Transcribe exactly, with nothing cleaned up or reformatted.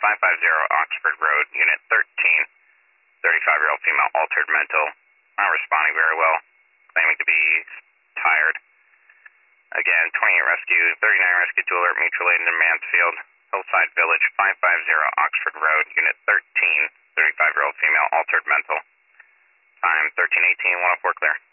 five five zero Oxford Road, Unit thirteen, thirty-five-year-old female, altered mental, not responding very well, claiming to be tired. Again, twenty-eight rescue, thirty-nine rescue to alert mutual aid in Mansfield, Hillside Village, five five zero Oxford Road, Unit thirteen, thirty-five-year-old female, altered mental. Time thirteen eighteen, one oh four clear.